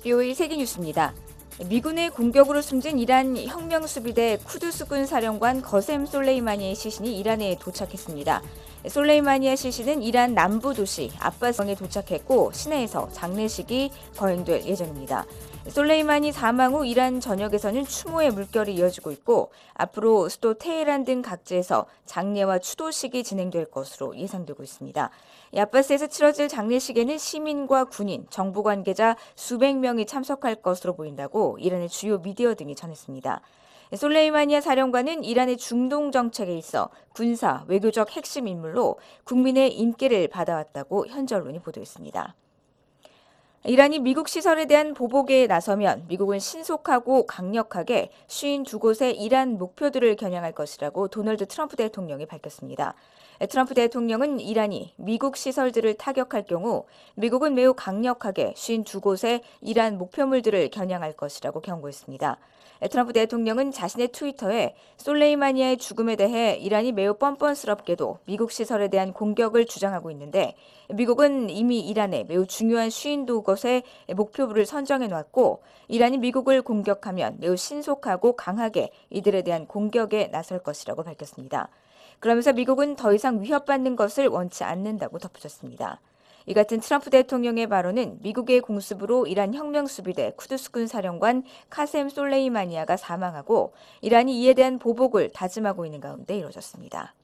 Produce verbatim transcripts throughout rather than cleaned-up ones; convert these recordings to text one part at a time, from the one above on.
비오에이 세계뉴스입니다. 미군의 공격으로 숨진 이란 혁명수비대 쿠두스군 사령관 거셈 솔레이마니의 시신이 이란에 도착했습니다. 솔레이마니아 시신은 이란 남부 도시 아바스에 도착했고 시내에서 장례식이 거행될 예정입니다. 솔레이마니 사망 후 이란 전역에서는 추모의 물결이 이어지고 있고 앞으로 수도 테헤란 등 각지에서 장례와 추도식이 진행될 것으로 예상되고 있습니다. 아바스에서 치러질 장례식에는 시민과 군인, 정부 관계자 수백 명이 참석할 것으로 보인다고 이란의 주요 미디어 등이 전했습니다. 솔레이마니아 사령관은 이란의 중동 정책에 있어 군사, 외교적 핵심 인물로 국민의 인기를 받아왔다고 현지 언론이 보도했습니다. 이란이 미국 시설에 대한 보복에 나서면 미국은 신속하고 강력하게 오십이 곳의 이란 목표들을 겨냥할 것이라고 도널드 트럼프 대통령이 밝혔습니다. 트럼프 대통령은 이란이 미국 시설들을 타격할 경우 미국은 매우 강력하게 오십이 곳의 이란 목표물들을 겨냥할 것이라고 경고했습니다. 트럼프 대통령은 자신의 트위터에 솔레이마니아의 죽음에 대해 이란이 매우 뻔뻔스럽게도 미국 시설에 대한 공격을 주장하고 있는데 미국은 이미 이란에 매우 중요한 오십이 곳의 목표물을 선정해 놨고 이란이 미국을 공격하면 매우 신속하고 강하게 이들에 대한 공격에 나설 것이라고 밝혔습니다. 그러면서 미국은 더 이상 위협받는 것을 원치 않는다고 덧붙였습니다. 이 같은 트럼프 대통령의 발언은 미국의 공습으로 이란 혁명수비대 쿠두스군 사령관 카셈 솔레이마니아가 사망하고 이란이 이에 대한 보복을 다짐하고 있는 가운데 이루어졌습니다.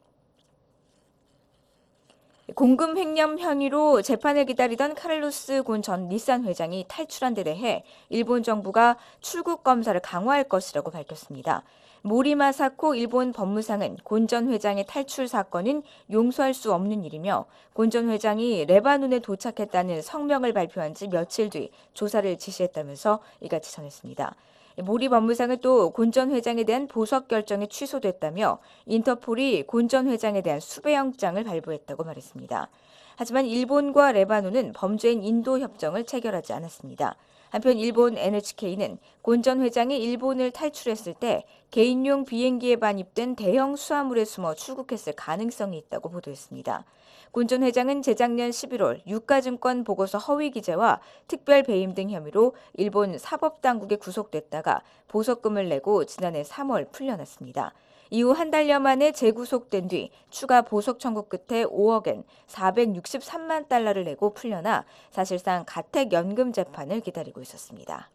공금 횡령 혐의로 재판을 기다리던 카를로스 곤 전 닛산 회장이 탈출한 데 대해 일본 정부가 출국 검사를 강화할 것이라고 밝혔습니다. 모리마 사코 일본 법무상은 곤 전 회장의 탈출 사건은 용서할 수 없는 일이며 곤 전 회장이 레바논에 도착했다는 성명을 발표한 지 며칠 뒤 조사를 지시했다면서 이같이 전했습니다. 모리 법무상은 또 곤 전 회장에 대한 보석 결정이 취소됐다며 인터폴이 곤 전 회장에 대한 수배영장을 발부했다고 말했습니다. 하지만 일본과 레바논은 범죄인 인도 협정을 체결하지 않았습니다. 한편 일본 엔에이치케이는 곤 전 회장이 일본을 탈출했을 때 개인용 비행기에 반입된 대형 수화물에 숨어 출국했을 가능성이 있다고 보도했습니다. 곤 전 회장은 재작년 십일월 유가증권 보고서 허위 기재와 특별 배임 등 혐의로 일본 사법당국에 구속됐다가 보석금을 내고 지난해 삼월 풀려났습니다. 이후 한 달여 만에 재구속된 뒤 추가 보석 청구 끝에 오억엔 사백육십삼만 달러를 내고 풀려나 사실상 가택연금 재판을 기다리고 있었습니다.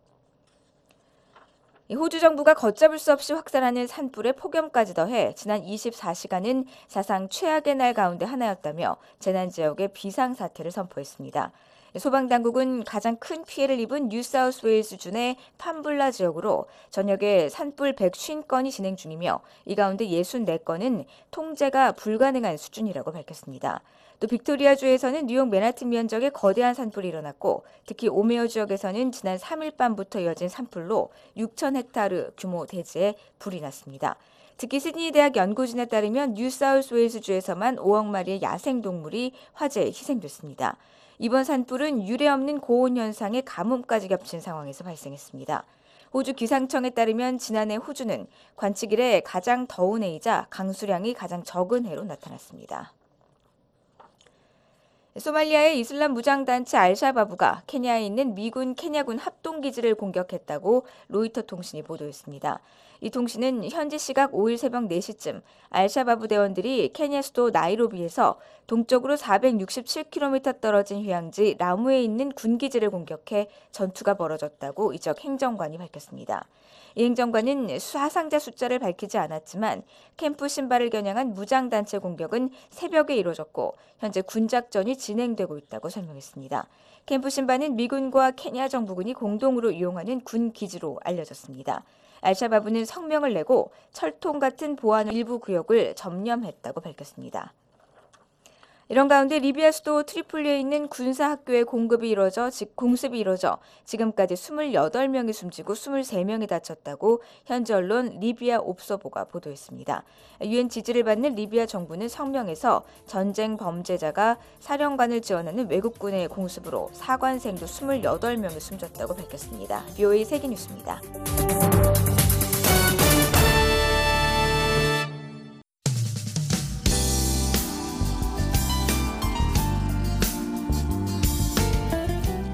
호주 정부가 걷잡을 수 없이 확산하는 산불에 폭염까지 더해 지난 이십사 시간은 사상 최악의 날 가운데 하나였다며 재난 지역에 비상사태를 선포했습니다. 소방당국은 가장 큰 피해를 입은 뉴사우스웨일스주의 판불라 지역으로 전역에 산불 백오십 건이 진행 중이며 이 가운데 육십사 건은 통제가 불가능한 수준이라고 밝혔습니다. 또 빅토리아주에서는 뉴욕 맨하튼 면적에 거대한 산불이 일어났고 특히 오메어 지역에서는 지난 삼 일 밤부터 이어진 산불로 육천 헥타르 규모 대지에 불이 났습니다. 특히 시드니 대학 연구진에 따르면 뉴사우스웨일스주에서만 오억 마리의 야생동물이 화재에 희생됐습니다. 이번 산불은 유례없는 고온 현상에 가뭄까지 겹친 상황에서 발생했습니다. 호주 기상청에 따르면 지난해 호주는 관측 이래 가장 더운 해이자 강수량이 가장 적은 해로 나타났습니다. 소말리아의 이슬람 무장단체 알샤바브가 케냐에 있는 미군 케냐군 합동기지를 공격했다고 로이터 통신이 보도했습니다. 이 통신은 현지 시각 오일 새벽 네 시쯤 알샤바브 대원들이 케냐 수도 나이로비에서 동쪽으로 사백육십칠 킬로미터 떨어진 휴양지 라무에 있는 군기지를 공격해 전투가 벌어졌다고 이적 행정관이 밝혔습니다. 이 행정관은 사상자 숫자를 밝히지 않았지만 캠프 신발을 겨냥한 무장단체 공격은 새벽에 이루어졌고 현재 군작전이 진행되고 있다고 설명했습니다. 캠프 신발은 미군과 케냐 정부군이 공동으로 이용하는 군기지로 알려졌습니다. 알샤바브는 성명을 내고 철통 같은 보안 일부 구역을 점령했다고 밝혔습니다. 이런 가운데 리비아 수도 트리폴리에 있는 군사학교의 공급이 이루어져, 즉 공습이 이루어져 지금까지 이십팔 명이 숨지고 이십삼 명이 다쳤다고 현지 언론 리비아 옵서보가 보도했습니다. 유엔 지지를 받는 리비아 정부는 성명에서 전쟁 범죄자가 사령관을 지원하는 외국군의 공습으로 사관생도 이십팔 명이 숨졌다고 밝혔습니다. 비오에이 세계뉴스입니다.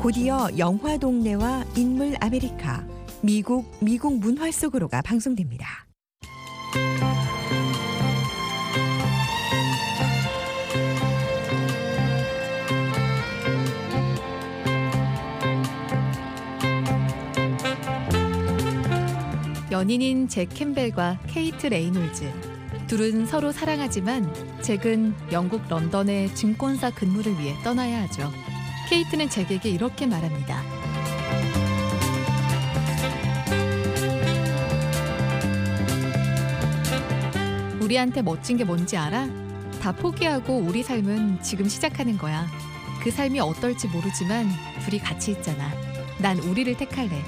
곧이어 영화 동네와 인물 아메리카, 미국 미국 문화 속으로가 방송됩니다. 연인인 잭 캠벨과 케이트 레이놀즈. 둘은 서로 사랑하지만 잭은 영국 런던의 증권사 근무를 위해 떠나야 하죠. 케이트는 잭에게 이렇게 말합니다. 우리한테 멋진 게 뭔지 알아? 다 포기하고 우리 삶은 지금 시작하는 거야. 그 삶이 어떨지 모르지만 둘이 같이 있잖아. 난 우리를 택할래.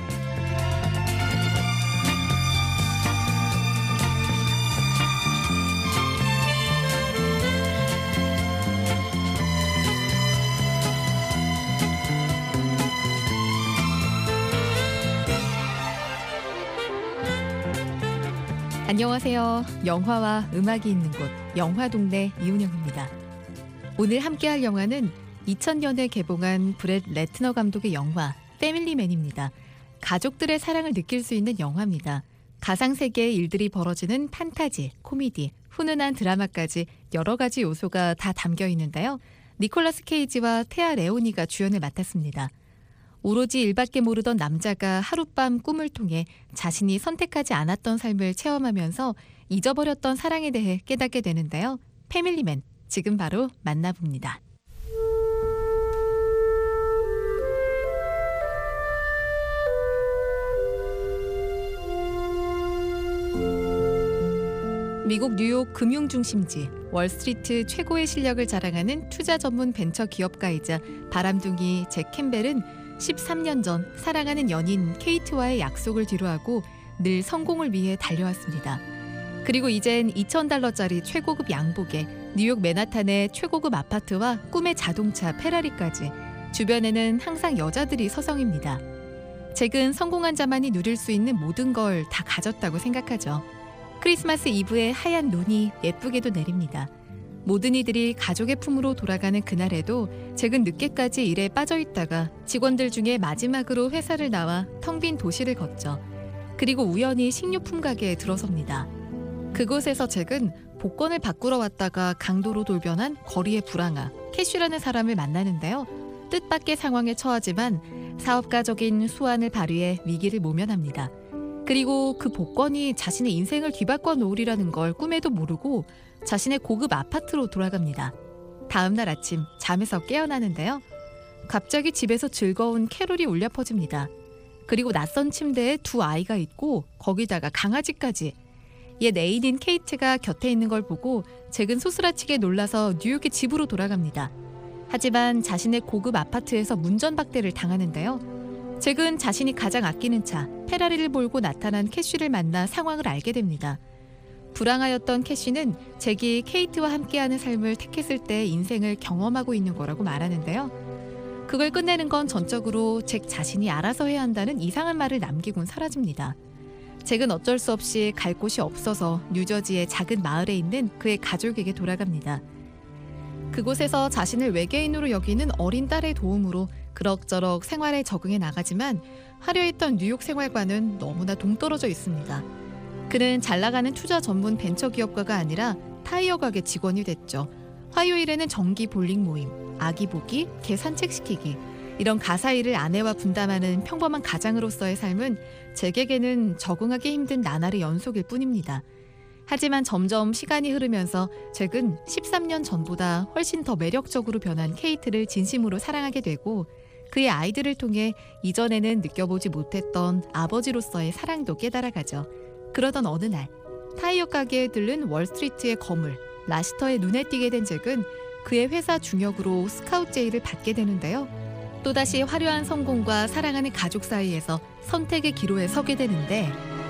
안녕하세요. 영화와 음악이 있는 곳 영화동네 이은영입니다. 오늘 함께할 영화는 이천 년에 개봉한 브렛 레트너 감독의 영화 패밀리맨입니다. 가족들의 사랑을 느낄 수 있는 영화입니다. 가상세계의 일들이 벌어지는 판타지, 코미디, 훈훈한 드라마까지 여러 가지 요소가 다 담겨 있는데요. 니콜라스 케이지와 테아 레오니가 주연을 맡았습니다. 오로지 일밖에 모르던 남자가 하룻밤 꿈을 통해 자신이 선택하지 않았던 삶을 체험하면서 잊어버렸던 사랑에 대해 깨닫게 되는데요. 패밀리맨, 지금 바로 만나봅니다. 미국 뉴욕 금융 중심지 월스트리트 최고의 실력을 자랑하는 투자 전문 벤처 기업가이자 바람둥이 잭 캠벨은 십삼 년 전 사랑하는 연인 케이트와의 약속을 뒤로하고 늘 성공을 위해 달려왔습니다. 그리고 이젠 이천 달러짜리 최고급 양복에 뉴욕 맨하탄의 최고급 아파트와 꿈의 자동차 페라리까지 주변에는 항상 여자들이 서성입니다. 잭은 성공한 자만이 누릴 수 있는 모든 걸 다 가졌다고 생각하죠. 크리스마스 이브에 하얀 눈이 예쁘게도 내립니다. 모든 이들이 가족의 품으로 돌아가는 그날에도 잭은 늦게까지 일에 빠져있다가 직원들 중에 마지막으로 회사를 나와 텅 빈 도시를 걷죠. 그리고 우연히 식료품 가게에 들어섭니다. 그곳에서 잭은 복권을 바꾸러 왔다가 강도로 돌변한 거리의 불황아 캐쉬라는 사람을 만나는데요. 뜻밖의 상황에 처하지만 사업가적인 수완을 발휘해 위기를 모면합니다. 그리고 그 복권이 자신의 인생을 뒤바꿔 놓으리라는 걸 꿈에도 모르고 자신의 고급 아파트로 돌아갑니다. 다음 날 아침 잠에서 깨어나는데요. 갑자기 집에서 즐거운 캐롤이 울려 퍼집니다. 그리고 낯선 침대에 두 아이가 있고 거기다가 강아지까지. 옛 애인인 케이트가 곁에 있는 걸 보고 잭은 소스라치게 놀라서 뉴욕의 집으로 돌아갑니다. 하지만 자신의 고급 아파트에서 문전박대를 당하는데요. 잭은 자신이 가장 아끼는 차 페라리를 몰고 나타난 캐쉬를 만나 상황을 알게 됩니다. 불황하였던 캐시는 잭이 케이트와 함께하는 삶을 택했을 때 인생을 경험하고 있는 거라고 말하는데요. 그걸 끝내는 건 전적으로 잭 자신이 알아서 해야 한다는 이상한 말을 남기곤 사라집니다. 잭은 어쩔 수 없이 갈 곳이 없어서 뉴저지의 작은 마을에 있는 그의 가족에게 돌아갑니다. 그곳에서 자신을 외계인으로 여기는 어린 딸의 도움으로 그럭저럭 생활에 적응해 나가지만 화려했던 뉴욕 생활과는 너무나 동떨어져 있습니다. 그는 잘나가는 투자 전문 벤처기업가가 아니라 타이어 가게 직원이 됐죠. 화요일에는 정기 볼링 모임, 아기 보기, 개 산책시키기 이런 가사일을 아내와 분담하는 평범한 가장으로서의 삶은 잭에게는 적응하기 힘든 나날의 연속일 뿐입니다. 하지만 점점 시간이 흐르면서 잭은 십삼 년 전보다 훨씬 더 매력적으로 변한 케이트를 진심으로 사랑하게 되고 그의 아이들을 통해 이전에는 느껴보지 못했던 아버지로서의 사랑도 깨달아가죠. 그러던 어느 날 타이어 가게에 들른 월스트리트의 거물 라시터의 눈에 띄게 된 잭은 그의 회사 중역으로 스카우트 제의를 받게 되는데요. 또다시 화려한 성공과 사랑하는 가족 사이에서 선택의 기로에 서게 되는데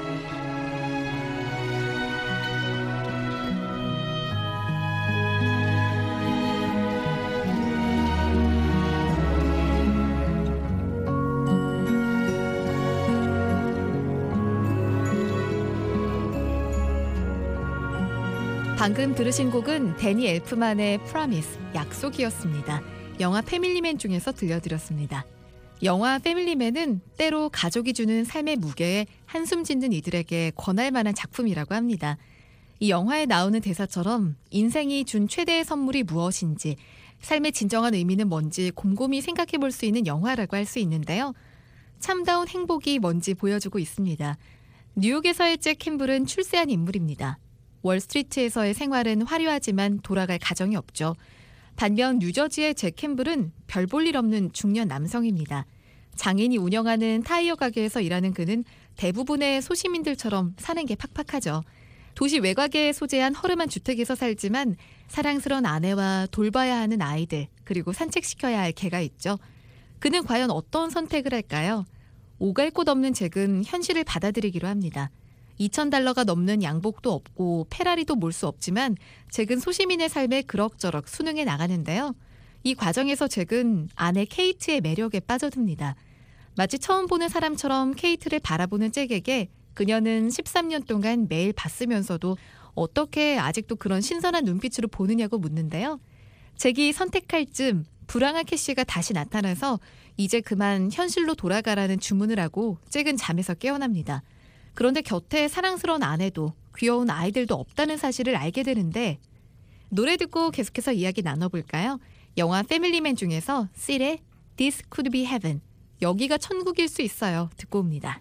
방금 들으신 곡은 데니 엘프만의 Promise, 약속이었습니다. 영화 패밀리맨 중에서 들려드렸습니다. 영화 패밀리맨은 때로 가족이 주는 삶의 무게에 한숨 짓는 이들에게 권할 만한 작품이라고 합니다. 이 영화에 나오는 대사처럼 인생이 준 최대의 선물이 무엇인지, 삶의 진정한 의미는 뭔지 곰곰이 생각해 볼 수 있는 영화라고 할 수 있는데요. 참다운 행복이 뭔지 보여주고 있습니다. 뉴욕에서의 잭 캠블은 출세한 인물입니다. 월스트리트에서의 생활은 화려하지만 돌아갈 가정이 없죠. 반면 뉴저지의 잭 캠블은 별 볼 일 없는 중년 남성입니다. 장인이 운영하는 타이어 가게에서 일하는 그는 대부분의 소시민들처럼 사는 게 팍팍하죠. 도시 외곽에 소재한 허름한 주택에서 살지만 사랑스러운 아내와 돌봐야 하는 아이들, 그리고 산책시켜야 할 개가 있죠. 그는 과연 어떤 선택을 할까요? 오갈 곳 없는 잭은 현실을 받아들이기로 합니다. 이천 달러가 넘는 양복도 없고 페라리도 몰 수 없지만 잭은 소시민의 삶에 그럭저럭 순응해 나가는데요. 이 과정에서 잭은 아내 케이트의 매력에 빠져듭니다. 마치 처음 보는 사람처럼 케이트를 바라보는 잭에게 그녀는 십삼 년 동안 매일 봤으면서도 어떻게 아직도 그런 신선한 눈빛으로 보느냐고 묻는데요. 잭이 선택할 즈음 불황한 캐시가 다시 나타나서 이제 그만 현실로 돌아가라는 주문을 하고 잭은 잠에서 깨어납니다. 그런데 곁에 사랑스러운 아내도 귀여운 아이들도 없다는 사실을 알게 되는데, 노래 듣고 계속해서 이야기 나눠볼까요? 영화 패밀리맨 중에서 실의 This Could Be Heaven, 여기가 천국일 수 있어요, 듣고 옵니다.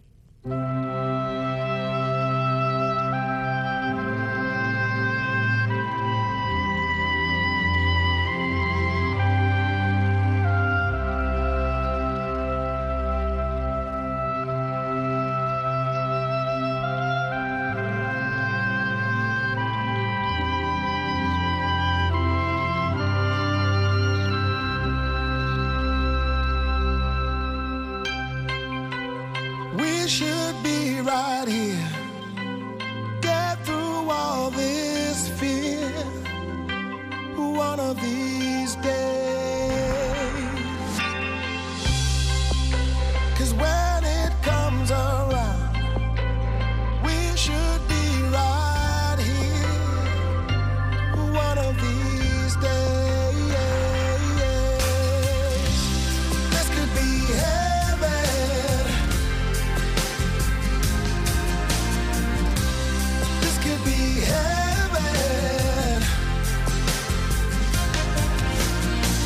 We should be right here. Get through all this fear. One of these days. 'Cause when it comes around, we should be right here. One of these days. This could be heaven. This could be heaven.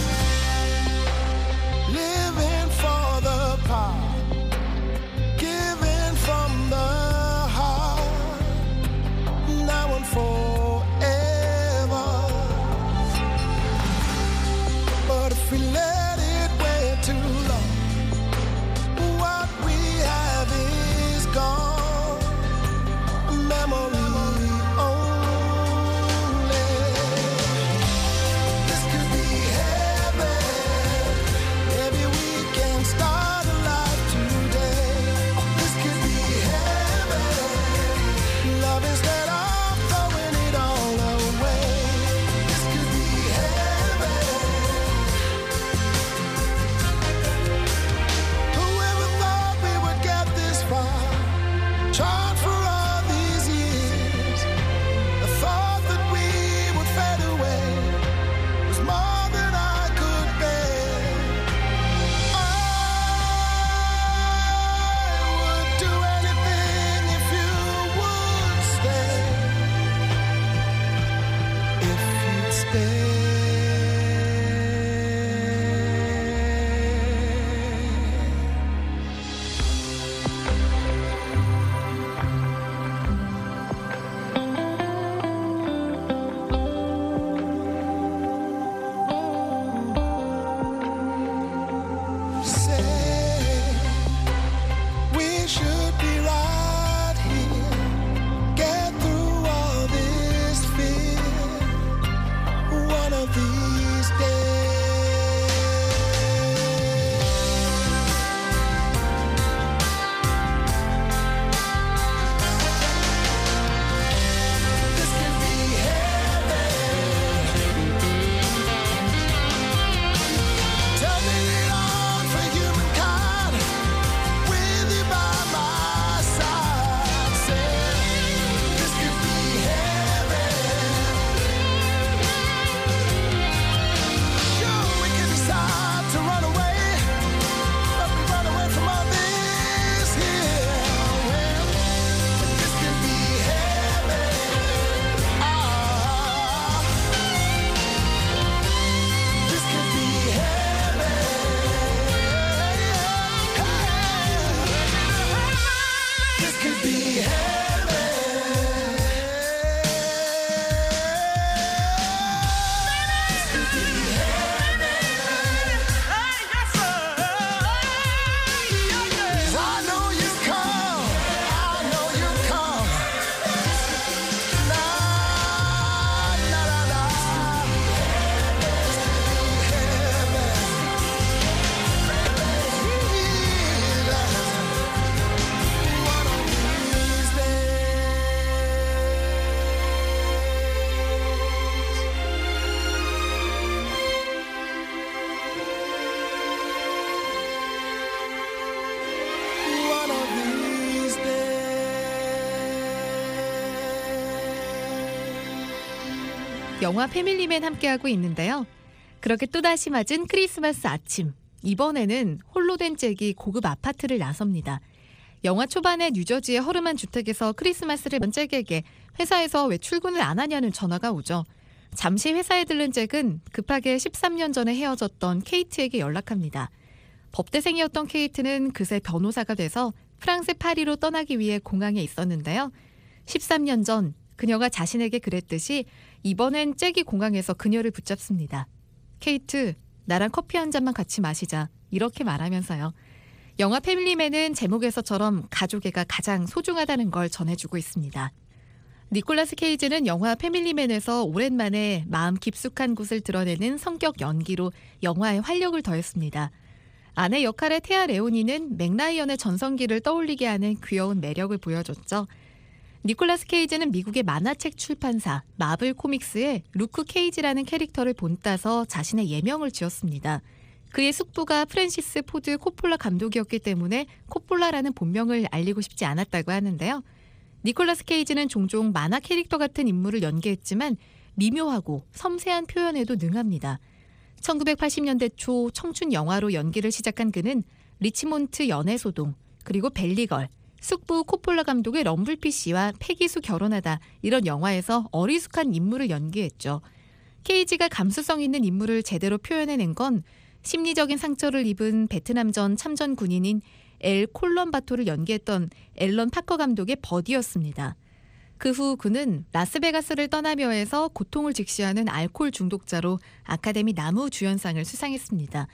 영화 패밀리맨 함께하고 있는데요. 그렇게 또다시 맞은 크리스마스 아침. 이번에는 홀로 된 잭이 고급 아파트를 나섭니다. 영화 초반에 뉴저지의 허름한 주택에서 크리스마스를 본 잭에게 회사에서 왜 출근을 안 하냐는 전화가 오죠. 잠시 회사에 들른 잭은 급하게 십삼 년 전에 헤어졌던 케이트에게 연락합니다. 법대생이었던 케이트는 그새 변호사가 돼서 프랑스 파리로 떠나기 위해 공항에 있었는데요. 십삼 년 전 그녀가 자신에게 그랬듯이 이번엔 잭이 공항에서 그녀를 붙잡습니다. 케이트, 나랑 커피 한 잔만 같이 마시자. 이렇게 말하면서요. 영화 패밀리맨은 제목에서처럼 가족애가 가장 소중하다는 걸 전해주고 있습니다. 니콜라스 케이지는 영화 패밀리맨에서 오랜만에 마음 깊숙한 곳을 드러내는 성격 연기로 영화에 활력을 더했습니다. 아내 역할의 테아 레오니는 맥라이언의 전성기를 떠올리게 하는 귀여운 매력을 보여줬죠. 니콜라스 케이지는 미국의 만화책 출판사 마블 코믹스에 루크 케이지라는 캐릭터를 본따서 자신의 예명을 지었습니다. 그의 숙부가 프랜시스 포드 코폴라 감독이었기 때문에 코폴라라는 본명을 알리고 싶지 않았다고 하는데요. 니콜라스 케이지는 종종 만화 캐릭터 같은 인물을 연기했지만 미묘하고 섬세한 표현에도 능합니다. 천구백팔십 년대 초 청춘 영화로 연기를 시작한 그는 리치몬트 연애소동, 그리고 벨리걸, 숙부 코폴라 감독의 럼블피쉬와 패기수 결혼하다 이런 영화에서 어리숙한 인물을 연기했죠. 케이지가 감수성 있는 인물을 제대로 표현해낸 건 심리적인 상처를 입은 베트남전 참전 군인인 엘 콜런 바토를 연기했던 앨런 파커 감독의 버디였습니다. 그 후 그는 라스베가스를 떠나며 해서 고통을 직시하는 알코올 중독자로 아카데미 나무주연상을 수상했습니다.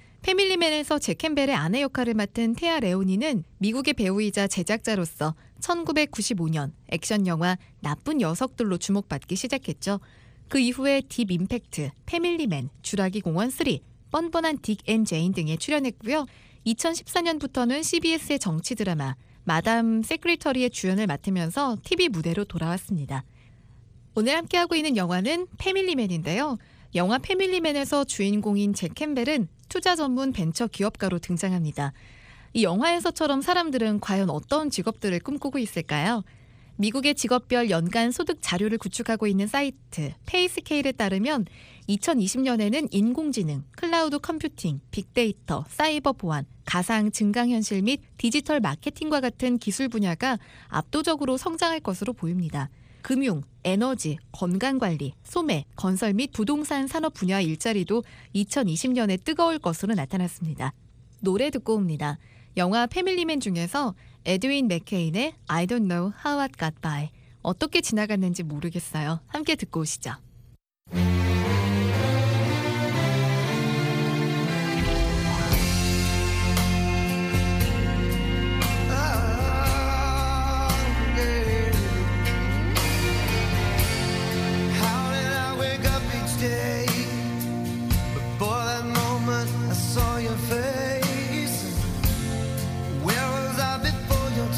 패밀리맨에서 잭 캠벨의 아내 역할을 맡은 테아 레오니는 미국의 배우이자 제작자로서 천구백구십오 년 액션 영화 나쁜 녀석들로 주목받기 시작했죠. 그 이후에 딥 임팩트, 패밀리맨, 주라기 공원 삼, 뻔뻔한 딕 앤 제인 등에 출연했고요. 이천십사 년부터는 씨비에스의 정치 드라마 마담 세크리터리의 주연을 맡으면서 티비 무대로 돌아왔습니다. 오늘 함께하고 있는 영화는 패밀리맨인데요. 영화 패밀리맨에서 주인공인 잭 캠벨은 투자 전문 벤처 기업가로 등장합니다. 이 영화에서처럼 사람들은 과연 어떤 직업들을 꿈꾸고 있을까요? 미국의 직업별 연간 소득 자료를 구축하고 있는 사이트 페이스케일에 따르면 이천이십 년에는 인공지능, 클라우드 컴퓨팅, 빅데이터, 사이버 보안, 가상 증강현실 및 디지털 마케팅과 같은 기술 분야가 압도적으로 성장할 것으로 보입니다. 금융, 에너지, 건강관리, 소매, 건설 및 부동산 산업 분야 일자리도 이천이십 년에 뜨거울 것으로 나타났습니다. 노래 듣고 옵니다. 영화 패밀리맨 중에서 에드윈 맥케인의 I don't know how it got by. 어떻게 지나갔는지 모르겠어요. 함께 듣고 오시죠.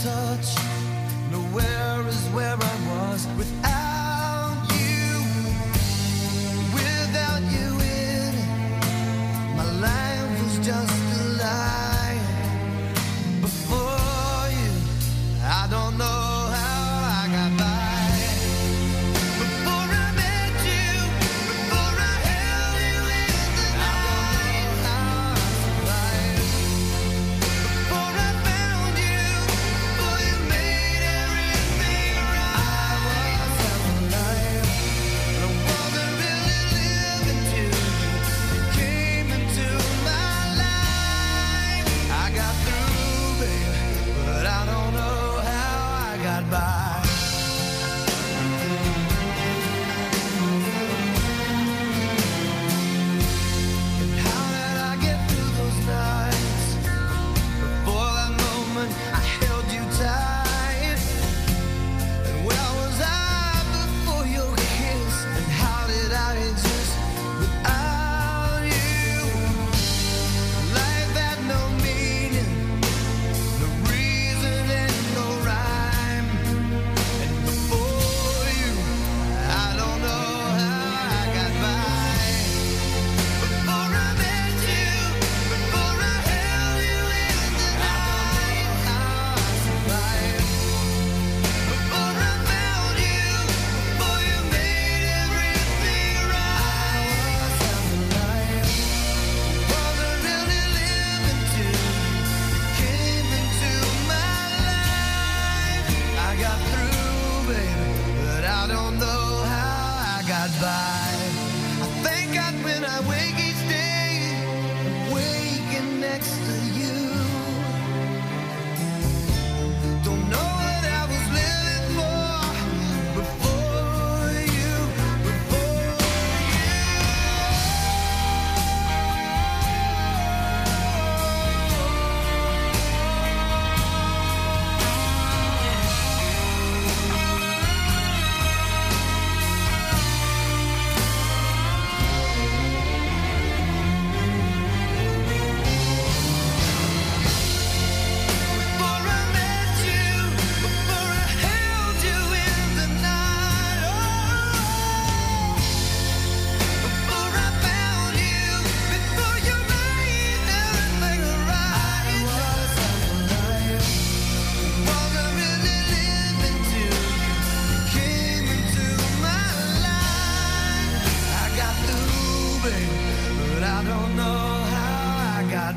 Nowhere is where I was without you.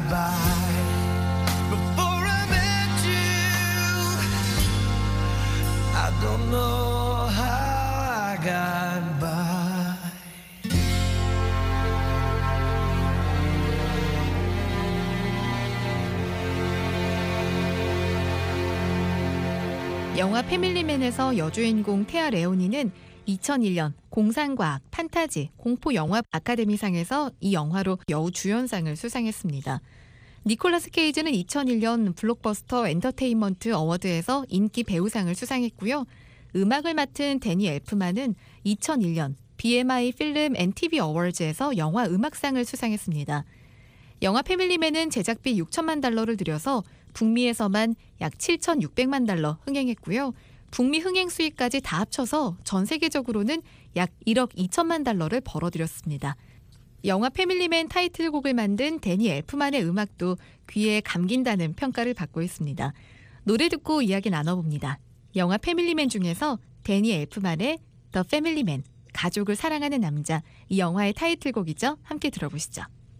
by. Before I met you, I don't know how I got by. 영화 패밀리맨에서 여주인공 테아 레오니는 이천일 년 공상과학, 판타지, 공포 영화 아카데미상에서 이 영화로 여우 주연상을 수상했습니다. 니콜라스 케이지는 이천일 년 블록버스터 엔터테인먼트 어워드에서 인기 배우상을 수상했고요. 음악을 맡은 데니 엘프만은 이천일 년 비엠아이 필름 앤 티비 어워즈에서 영화 음악상을 수상했습니다. 영화 패밀리맨은 제작비 육천만 달러를 들여서 북미에서만 약 칠천육백만 달러 흥행했고요. 북미 흥행 수익까지 다 합쳐서 전 세계적으로는 약 일억 이천만 달러를 벌어들였습니다. 영화 패밀리맨 타이틀곡을 만든 데니 엘프만의 음악도 귀에 감긴다는 평가를 받고 있습니다. 노래 듣고 이야기 나눠봅니다. 영화 패밀리맨 중에서 데니 엘프만의 The Family Man, 가족을 사랑하는 남자, 이 영화의 타이틀곡이죠. 함께 들어보시죠.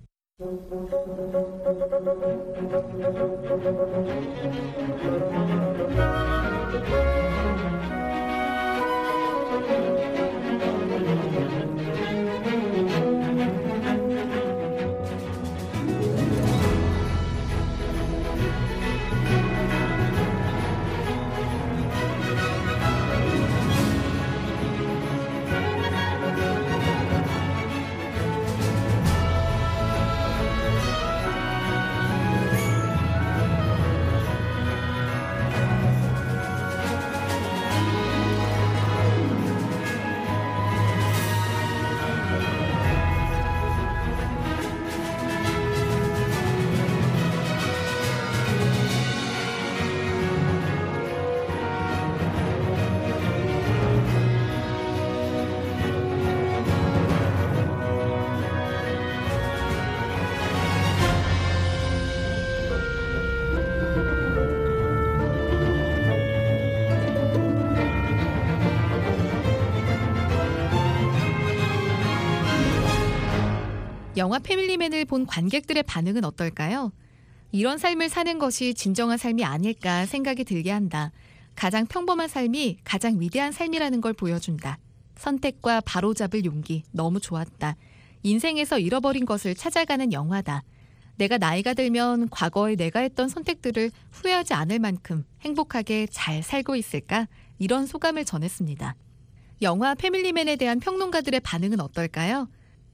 영화 패밀리맨을 본 관객들의 반응은 어떨까요? 이런 삶을 사는 것이 진정한 삶이 아닐까 생각이 들게 한다. 가장 평범한 삶이 가장 위대한 삶이라는 걸 보여준다. 선택과 바로잡을 용기 너무 좋았다. 인생에서 잃어버린 것을 찾아가는 영화다. 내가 나이가 들면 과거에 내가 했던 선택들을 후회하지 않을 만큼 행복하게 잘 살고 있을까? 이런 소감을 전했습니다. 영화 패밀리맨에 대한 평론가들의 반응은 어떨까요?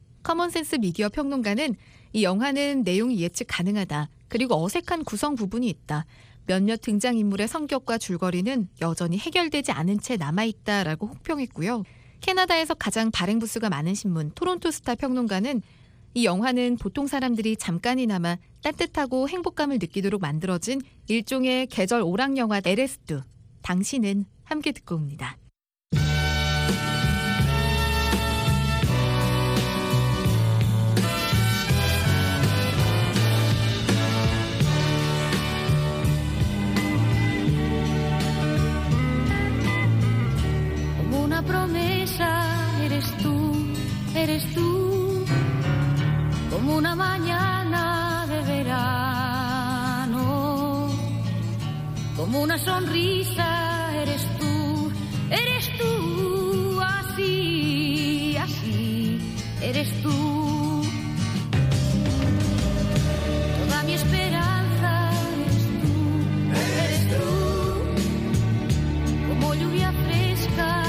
커먼센스 미디어 평론가는 이 영화는 내용이 예측 가능하다. 그리고 어색한 구성 부분이 있다. 몇몇 등장인물의 성격과 줄거리는 여전히 해결되지 않은 채 남아있다라고 혹평했고요. 캐나다에서 가장 발행 부수가 많은 신문 토론토 스타 평론가는 이 영화는 보통 사람들이 잠깐이나마 따뜻하고 행복감을 느끼도록 만들어진 일종의 계절 오락 영화 에레스투. 당신은 함께 듣고 옵니다. Eres tú, eres tú, como una mañana de verano, como una sonrisa, eres tú, eres tú, así, así, eres tú, toda mi esperanza, eres tú, eres tú, como lluvia fresca.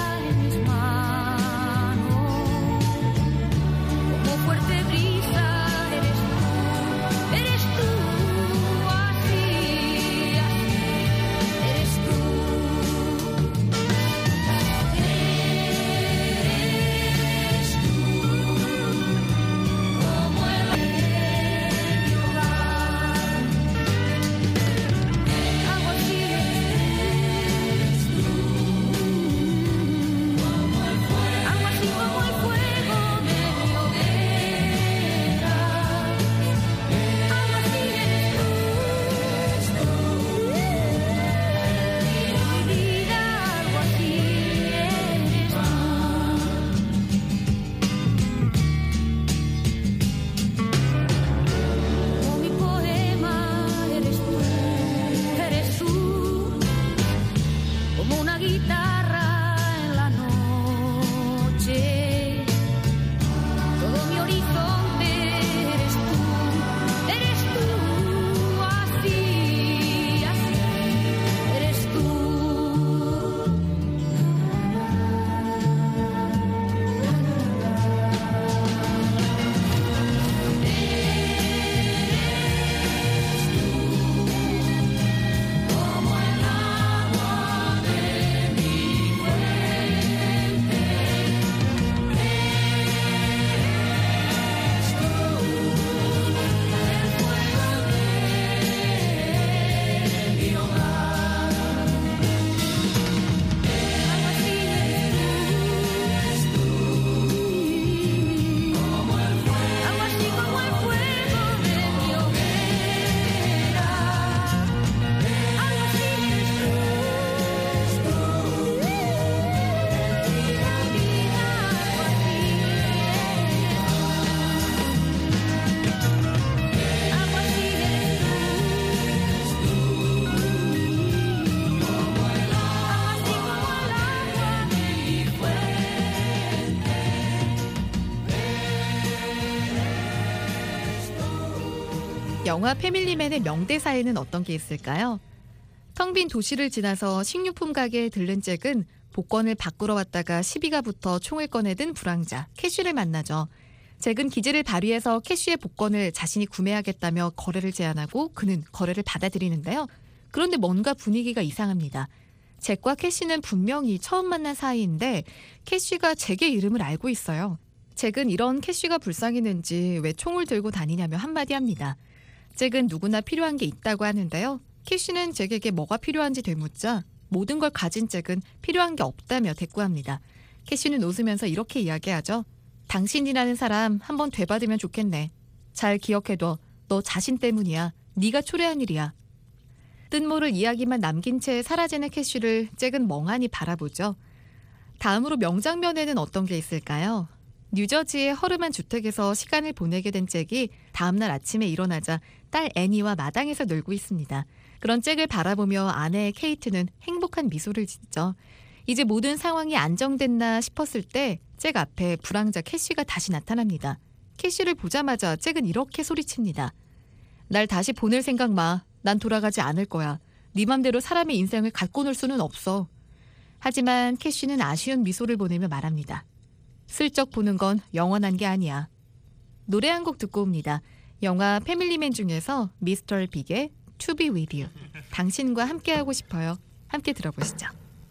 영화 패밀리맨의 명대사에는 어떤 게 있을까요? 텅 빈 도시를 지나서 식료품 가게에 들른 잭은 복권을 바꾸러 왔다가 시비가 붙어 총을 꺼내든 불황자 캐쉬를 만나죠. 잭은 기지를 발휘해서 캐쉬의 복권을 자신이 구매하겠다며 거래를 제안하고 그는 거래를 받아들이는데요. 그런데 뭔가 분위기가 이상합니다. 잭과 캐쉬는 분명히 처음 만난 사이인데 캐쉬가 잭의 이름을 알고 있어요. 잭은 이런 캐쉬가 불쌍했는지 왜 총을 들고 다니냐며 한마디 합니다. 잭은 누구나 필요한 게 있다고 하는데요. 캐쉬는 잭에게 뭐가 필요한지 되묻자 모든 걸 가진 잭은 필요한 게 없다며 대꾸합니다. 캐쉬는 웃으면서 이렇게 이야기하죠. 당신이라는 사람 한번 되받으면 좋겠네. 잘 기억해둬. 너 자신 때문이야. 네가 초래한 일이야. 뜻모를 이야기만 남긴 채 사라지는 캐쉬를 잭은 멍하니 바라보죠. 다음으로 명장면에는 어떤 게 있을까요? 뉴저지의 허름한 주택에서 시간을 보내게 된 잭이 다음날 아침에 일어나자 딸 애니와 마당에서 놀고 있습니다. 그런 잭을 바라보며 아내 케이트는 행복한 미소를 짓죠. 이제 모든 상황이 안정됐나 싶었을 때 잭 앞에 불황자 캐쉬가 다시 나타납니다. 캐쉬를 보자마자 잭은 이렇게 소리칩니다. 날 다시 보낼 생각 마. 난 돌아가지 않을 거야. 네 맘대로 사람의 인생을 갖고 놀 수는 없어. 하지만 캐쉬는 아쉬운 미소를 보내며 말합니다. 슬쩍 보는 건 영원한 게 아니야. 노래 한 곡 듣고 옵니다. 영화 패밀리맨 중에서 미스터 빅의 To Be With You. 당신과 함께하고 싶어요. 함께 들어보시죠.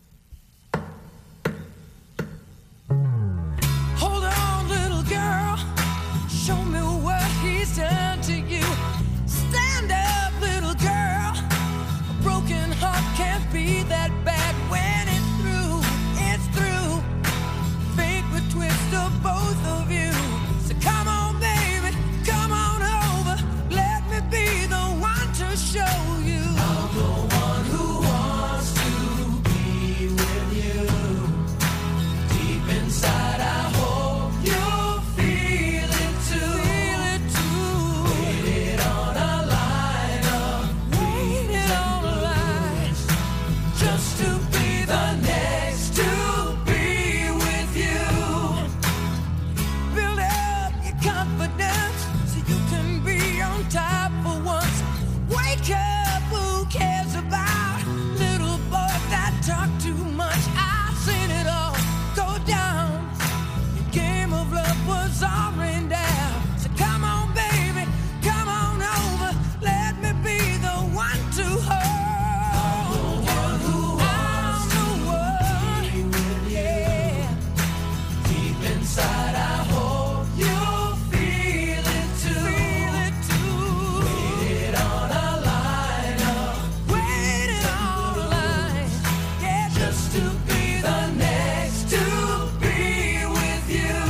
Hold on, little girl. Show me what he's done to you. Stand up, little girl. A broken heart can't be that bad when it's through. It's through. Fate would twist of both of you. So come on, baby, come on over. Let me be the one to show you. I'm the one who wants to be with you. Deep inside, I hope you feel it too. Feel it too. Waited on a line up. Waited on a line. Just to be the next to be with you. Build up your confidence so you can be on top for once. Wake up, who cares about little boys that talk too much? I've seen it all go down. Your game of love was all rained down. So come on, baby, come on over. Let me be the one to hold. I'm the one who wants to be with you. Deep inside, I hope you feel it too. Feel it too. Waited on a line up. Waited on a line. Yeah, just to be the next to be with you.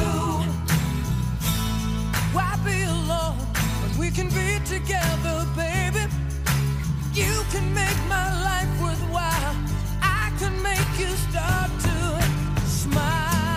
Why be alone when we can be together, baby? You can make my life worthwhile. I can make you start to smile.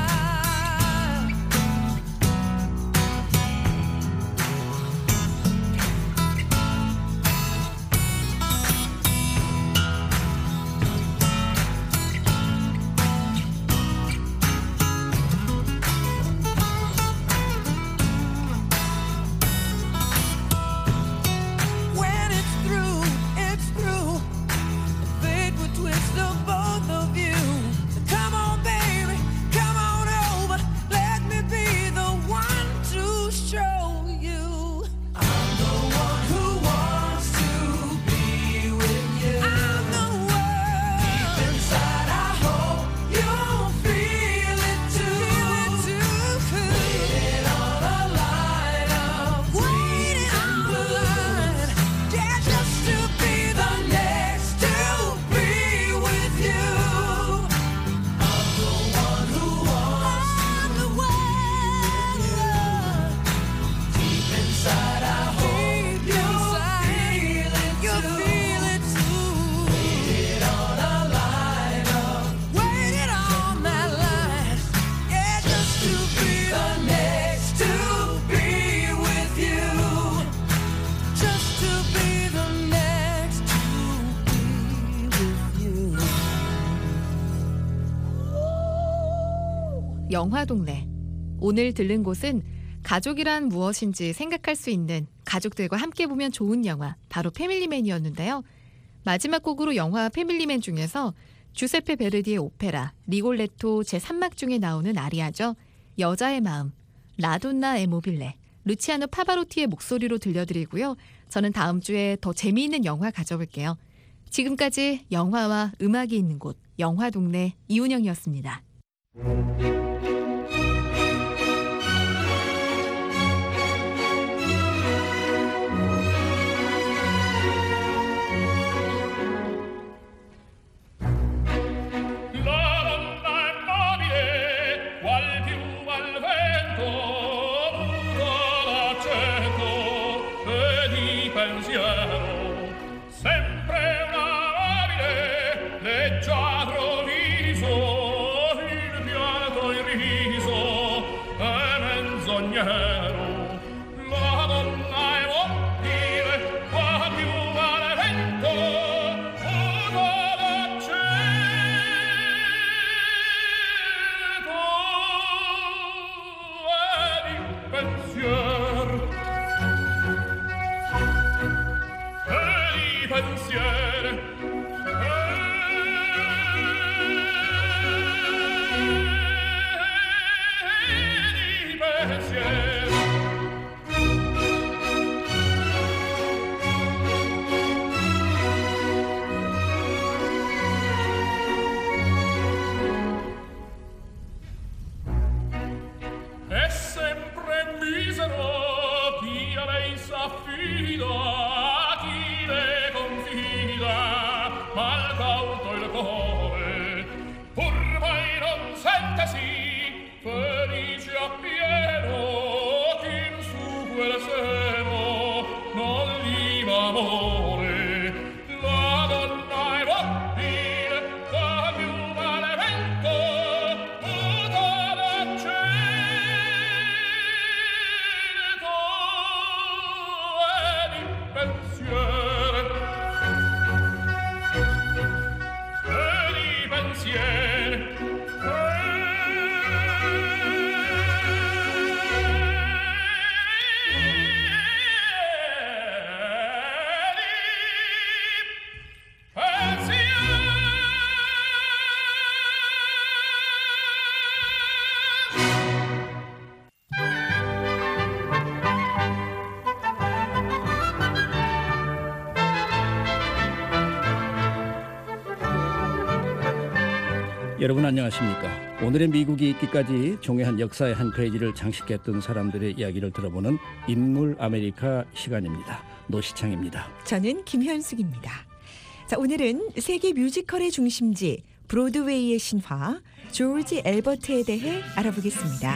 When it's through, it's through. Fate would twist of both of you. So come on, baby, come on over. Let me be the one to show you. I'm the one who wants to be with you. I'm the one. Deep inside, I hope you feel it too. Feel it too. Waiting on a line of waiting on the line. Yeah, just to be the next to be with you. I'm the one who wants I'm the one. Deep inside, I hope you feel it too. Feel it too. Waited on a line up. Waited on that line. Yeah, just to be the next to be with you. Just to be the next to be with you. 영화 동네. 오늘 들른 곳은 가족이란 무엇인지 생각할 수 있는 가족들과 함께 보면 좋은 영화 바로 패밀리맨이었는데요. 마지막 곡으로 영화 패밀리맨 중에서 주세페 베르디의 오페라 리골레토 제삼 막 중에 나오는 아리아죠. 여자의 마음, 라돈나 에 모빌레, 루치아노 파바로티의 목소리로 들려드리고요. 저는 다음 주에 더 재미있는 영화 가져올게요. 지금까지 영화와 음악이 있는 곳 영화동네 이운영이었습니다. 여러분 안녕하십니까? 오늘의 미국이 있기까지 종이한 역사의 한 페이지를 장식했던 사람들의 이야기를 들어보는 인물 아메리카 시간입니다. 노시창입니다. 저는 김현숙입니다. 자, 오늘은 세계 뮤지컬의 중심지 브로드웨이의 신화 조지 엘버트에 대해 알아보겠습니다.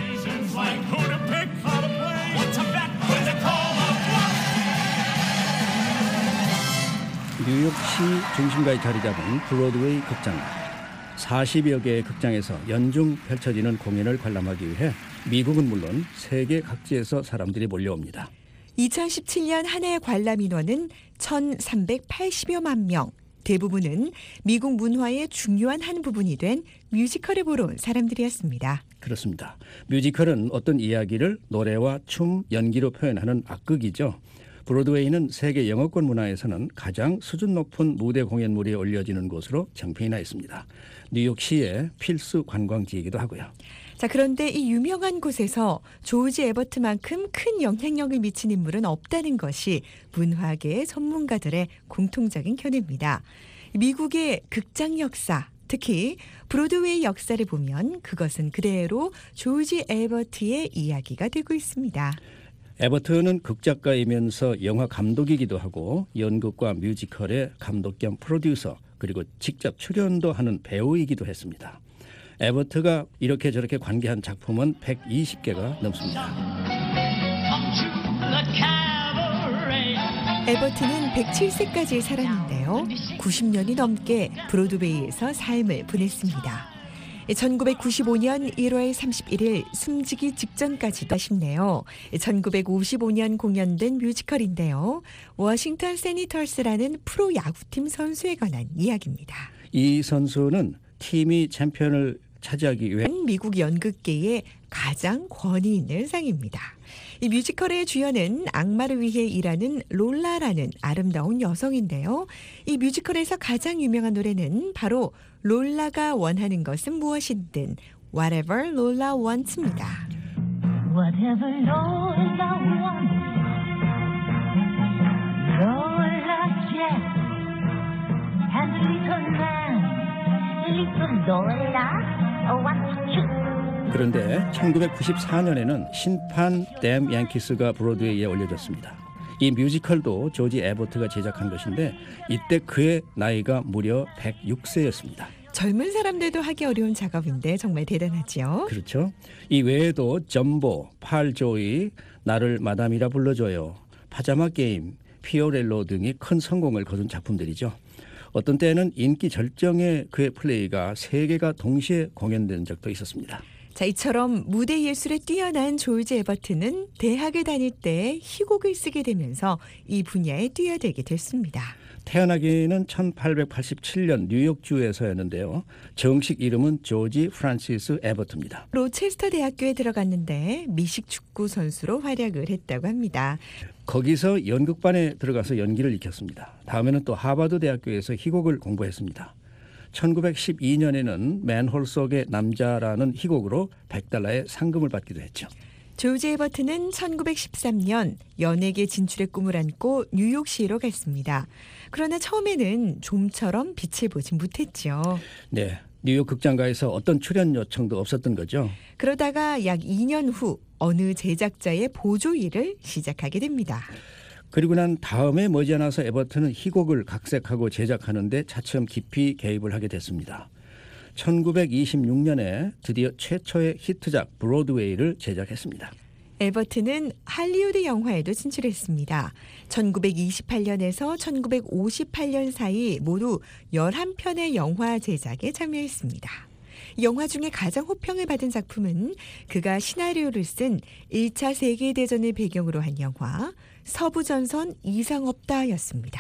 뉴욕시 중심가에 자리 잡은 브로드웨이 극장. 사십여 개의 극장에서 연중 펼쳐지는 공연을 관람하기 위해 미국은 물론 세계 각지에서 사람들이 몰려옵니다. 이천십칠 년 한 해 관람 인원은 천삼백팔십여만 명. 대부분은 미국 문화의 중요한 한 부분이 된 뮤지컬을 보러 온 사람들이었습니다. 그렇습니다. 뮤지컬은 어떤 이야기를 노래와 춤, 연기로 표현하는 악극이죠. 브로드웨이는 세계 영어권 문화에서는 가장 수준 높은 무대 공연물이 올려지는 곳으로 정평이 나 있습니다. 뉴욕시의 필수 관광지이기도 하고요. 자, 그런데 이 유명한 곳에서 조지 에버트만큼 큰 영향력을 미친 인물은 없다는 것이 문화계의 전문가들의 공통적인 견해입니다. 미국의 극장 역사, 특히 브로드웨이 역사를 보면 그것은 그대로 조지 에버트의 이야기가 되고 있습니다. 에버트는 극작가이면서 영화 감독이기도 하고 연극과 뮤지컬의 감독 겸 프로듀서 그리고 직접 출연도 하는 배우이기도 했습니다. 에버트가 이렇게 저렇게 관계한 작품은 백이십 개가 넘습니다. 에버트는 백칠 세까지 살았는데요. 구십 년이 넘게 브로드웨이에서 삶을 보냈습니다. 천구백구십오 년 일월 삼십일일 숨지기 직전까지도 하시네요. 천구백오십오 년 공연된 뮤지컬인데요. 워싱턴 세니터스라는 프로 야구팀 선수에 관한 이야기입니다. 이 선수는 팀이 챔피언을 차지하기 위해 미국 연극계의 가장 권위 있는 상입니다. 이 뮤지컬의 주연은 악마를 위해 일하는 롤라라는 아름다운 여성인데요. 이 뮤지컬에서 가장 유명한 노래는 바로 롤라가 원하는 것은 무엇이든 Whatever Lola Wants입니다. Whatever Lola wants, Lola Jack, and little man, little Lola wants to. 그런데 천구백구십사 년에는 신판 댐 양키스가 브로드웨이에 올려졌습니다. 이 뮤지컬도 조지 에버트가 제작한 것인데 이때 그의 나이가 무려 백육 세였습니다. 젊은 사람들도 하기 어려운 작업인데 정말 대단하지요. 그렇죠. 이 외에도 점보, 팔조이, 나를 마담이라 불러줘요, 파자마 게임, 피오렐로 등이 큰 성공을 거둔 작품들이죠. 어떤 때는 인기 절정의 그의 플레이가 세 개가 동시에 공연된 적도 있었습니다. 자, 이처럼 무대 예술에 뛰어난 조지 에버트는 대학을 다닐 때 희곡을 쓰게 되면서 이 분야에 뛰어들게 됐습니다. 태어나기는 천팔백팔십칠 년 뉴욕주에서였는데요. 정식 이름은 조지 프란시스 에버트입니다. 로체스터 대학교에 들어갔는데 미식 축구 선수로 활약을 했다고 합니다. 거기서 연극반에 들어가서 연기를 익혔습니다. 다음에는 또 하버드 대학교에서 희곡을 공부했습니다. 천구백십이 년에는 맨홀 속의 남자라는 희곡으로 백 달러의 상금을 받기도 했죠. 조지 에버트는 천구백십삼 년 연예계 진출의 꿈을 안고 뉴욕시로 갔습니다. 그러나 처음에는 좀처럼 빛을 보지 못했죠. 네, 뉴욕 극장가에서 어떤 출연 요청도 없었던 거죠. 그러다가 약 이 년 후 어느 제작자의 보조 일을 시작하게 됩니다. 그리고 난 다음에 머지않아서 에버트는 희곡을 각색하고 제작하는데 차츰 깊이 개입을 하게 됐습니다. 천구백이십육 년에 드디어 최초의 히트작 브로드웨이를 제작했습니다. 에버트는 할리우드 영화에도 진출했습니다. 천구백이십팔 년에서 천구백오십팔 년 사이 모두 열한 편의 영화 제작에 참여했습니다. 영화 중에 가장 호평을 받은 작품은 그가 시나리오를 쓴 일 차 세계대전을 배경으로 한 영화 서부전선 이상 없다였습니다.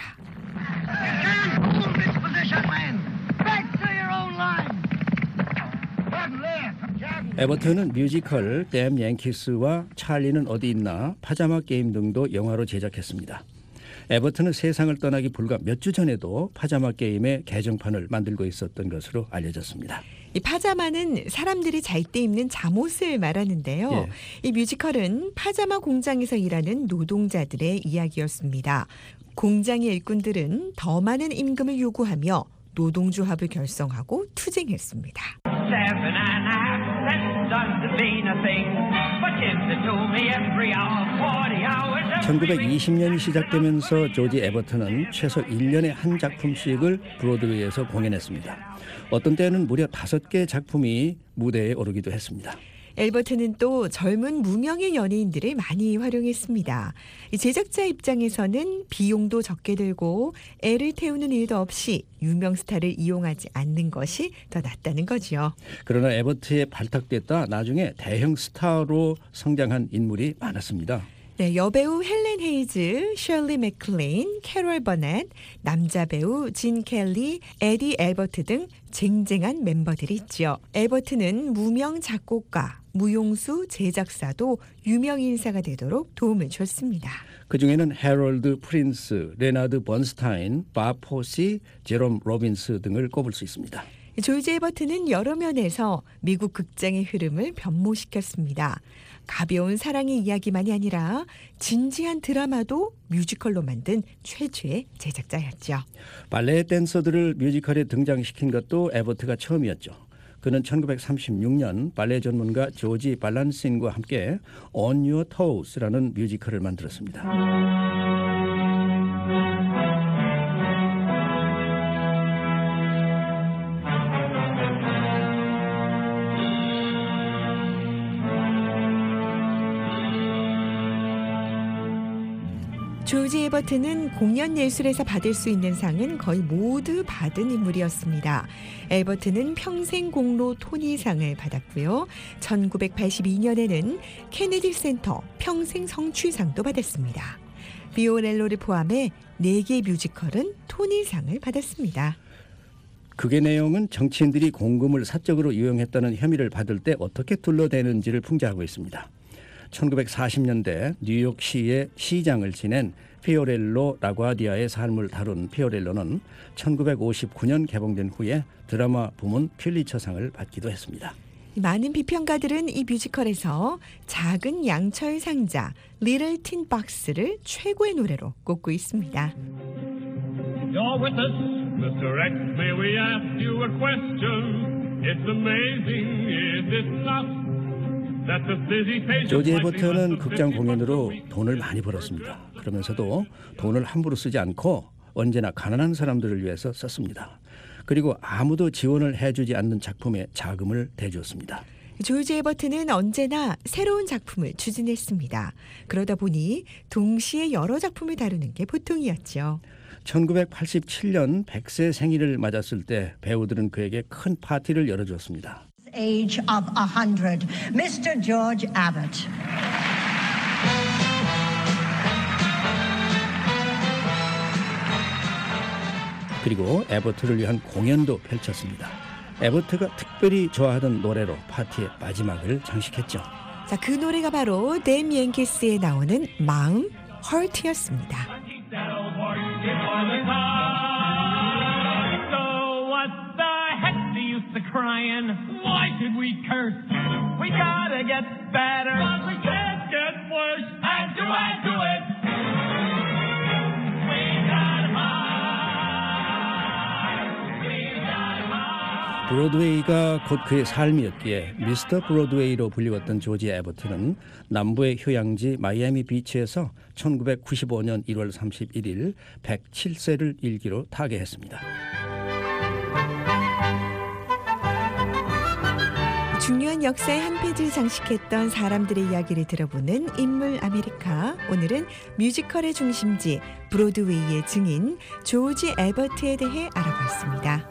에버트는 뮤지컬 댐 양키스와 찰리는 어디 있나, 파자마 게임 등도 영화로 제작했습니다. 에버트는 세상을 떠나기 불과 몇 주 전에도 파자마 게임의 개정판을 만들고 있었던 것으로 알려졌습니다. 이 파자마는 사람들이 잘 때 입는 잠옷을 말하는데요. 예. 이 뮤지컬은 파자마 공장에서 일하는 노동자들의 이야기였습니다. 공장의 일꾼들은 더 많은 임금을 요구하며 노동조합을 결성하고 투쟁했습니다. Seven and a half cents doesn't mean a thing, but give it to me every hour, forty hours. 천구백이십 년이 시작되면서 조지 에버트는 최소 일 년에 한 작품씩을 브로드웨이에서 공연했습니다. 어떤 때는 무려 다섯 개의 작품이 무대에 오르기도 했습니다. 에버트는 또 젊은 무명의 연예인들을 많이 활용했습니다. 이 제작자 입장에서는 비용도 적게 들고 애를 태우는 일도 없이 유명 스타를 이용하지 않는 것이 더 낫다는 거지요. 그러나 에버트에 발탁됐다 나중에 대형 스타로 성장한 인물이 많았습니다. 네, 여배우 헬렌 헤이즈, 셜리 맥클레인, 캐롤 버넷, 남자 배우 진 켈리, 에디 엘버트 등 쟁쟁한 멤버들이 있죠. 엘버트는 무명 작곡가, 무용수, 제작사도 유명 인사가 되도록 도움을 줬습니다. 그중에는 해럴드 프린스, 레나드 번스타인, 밥 포시, 제롬 로빈스 등을 꼽을 수 있습니다. 조지 에버트는 여러 면에서 미국 극장의 흐름을 변모시켰습니다. 가벼운 사랑의 이야기만이 아니라 진지한 드라마도 뮤지컬로 만든 최초의 제작자였죠. 발레 댄서들을 뮤지컬에 등장시킨 것도 에버트가 처음이었죠. 그는 천구백삼십육 년 발레 전문가 조지 발란신과 함께 On Your Toes라는 뮤지컬을 만들었습니다. 조지 에버트는 공연 예술에서 받을 수 있는 상은 거의 모두 받은 인물이었습니다. 에버트는 평생 공로 토니상을 받았고요. 천구백팔십이 년에는 케네디 센터 평생 성취상도 받았습니다. 비오렐로를 포함해 네 개 뮤지컬은 토니상을 받았습니다. 극의 내용은 정치인들이 공금을 사적으로 이용했다는 혐의를 받을 때 어떻게 둘러대는지를 풍자하고 있습니다. 천구백사십 년대 뉴욕시의 시장을 지낸 피오렐로 라과디아의 삶을 다룬 피오렐로는 천구백오십구 년 개봉된 후에 드라마 부문 퓰리처상을 받기도 했습니다. 많은 비평가들은 이 뮤지컬에서 작은 양철 상자 Little Tin Box를 최고의 노래로 꼽고 있습니다. You're with us, 미스터 X. May we ask you a question? It's amazing, is it not? That the city patients 조지 might be 에버튼은 less than 극장 fifty 공연으로 bucks a week. 돈을 많이 벌었습니다. 그러면서도 돈을 함부로 쓰지 않고 언제나 가난한 사람들을 위해서 썼습니다. 그리고 아무도 지원을 해주지 않는 작품에 자금을 대주었습니다. 조지 에버튼은 언제나 새로운 작품을 추진했습니다. 그러다 보니 동시에 여러 작품을 다루는 게 보통이었죠. 천구백팔십칠 년 백 세 생일을 맞았을 때 배우들은 그에게 큰 파티를 열어줬습니다. Age of a hundred, 미스터 George Abbott. 그리고 에버트를 위한 공연도 펼쳤습니다. 에버트가 특별히 좋아하던 노래로 파티의 마지막을 장식했죠. 자, 그 노래가 바로 댐 얀키스에 나오는 마음, Heart였습니다. That old horse get on the car. So what the heck's the use of crying? Why should we curse? We gotta get better. But we can't get worse. Add to add to it. We got heart. We got heart. 브로드웨이가 곧 그의 삶이었기에 미스터 브로드웨이로 불리웠던 조지 에버튼은 남부의 휴양지 마이애미 비치에서 천구백구십오 년 일월 삼십일일 백칠 세를 일기로 타계했습니다. 중요한 역사의 한 페이지를 장식했던 사람들의 이야기를 들어보는 인물 아메리카. 오늘은 뮤지컬의 중심지 브로드웨이의 증인 조지 에버트에 대해 알아봤습니다.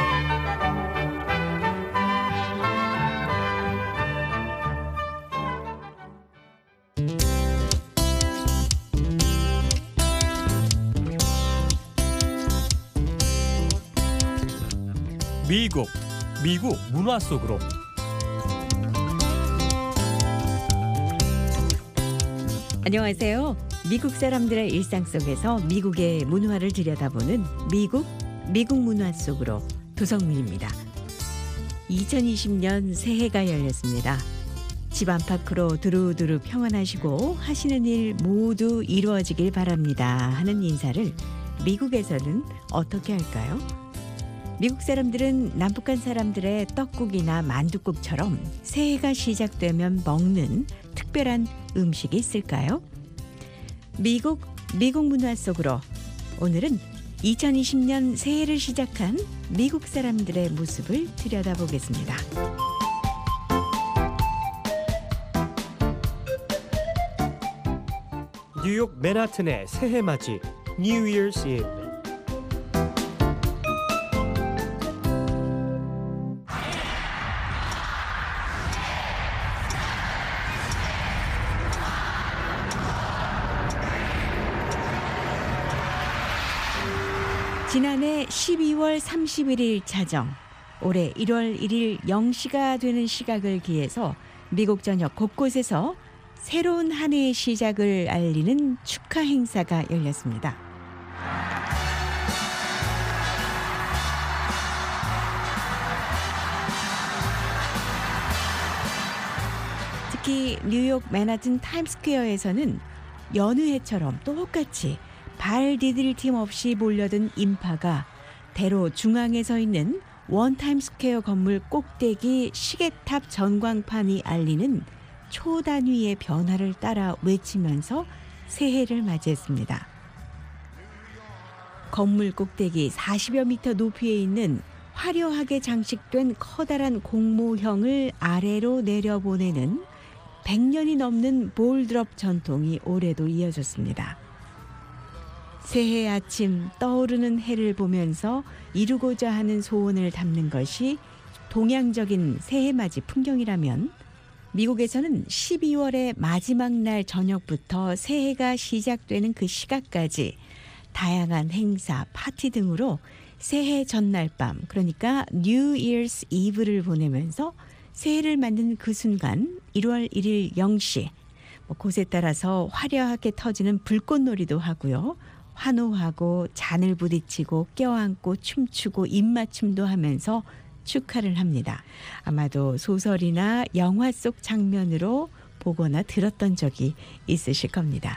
미국, 미국 문화 속으로. 안녕하세요. 미국 사람들의 일상 속에서 미국의 문화를 들여다보는 미국, 미국 문화 속으로 도성민입니다. 이천이십 년 새해가 열렸습니다. 집 안팎으로 두루두루 평안하시고 하시는 일 모두 이루어지길 바랍니다 하는 인사를 미국에서는 어떻게 할까요? 미국 사람들은 남북한 사람들의 떡국이나 만둣국처럼 새해가 시작되면 먹는 특별한 음식이 있을까요? 미국, 미국 문화 속으로 오늘은 이천이십 년 새해를 시작한 미국 사람들의 모습을 들여다보겠습니다. 뉴욕 맨하튼의 새해 맞이 New Year's Eve. 지난해 십이월 삼십일일 자정, 올해 일월 일일 영 시가 되는 시각을 기해서 미국 전역 곳곳에서 새로운 한 해의 시작을 알리는 축하 행사가 열렸습니다. 특히 뉴욕 맨하튼 타임스퀘어에서는 여느 해처럼 똑같이 발 디딜 틈 없이 몰려든 인파가 대로 중앙에 서 있는 원 타임스퀘어 건물 꼭대기 시계탑 전광판이 알리는 초단위의 변화를 따라 외치면서 새해를 맞이했습니다. 건물 꼭대기 사십여 미터 높이에 있는 화려하게 장식된 커다란 공모형을 아래로 내려보내는 백 년이 넘는 볼드럽 전통이 올해도 이어졌습니다. 새해 아침 떠오르는 해를 보면서 이루고자 하는 소원을 담는 것이 동양적인 새해맞이 풍경이라면 미국에서는 십이월의 마지막 날 저녁부터 새해가 시작되는 그 시각까지 다양한 행사, 파티 등으로 새해 전날 밤, 그러니까 New Year's Eve를 보내면서 새해를 맞는 그 순간 일월 일일 영 시 뭐 곳에 따라서 화려하게 터지는 불꽃놀이도 하고요. 환호하고 잔을 부딪히고 껴안고 춤추고 입맞춤도 하면서 축하를 합니다. 아마도 소설이나 영화 속 장면으로 보거나 들었던 적이 있으실 겁니다.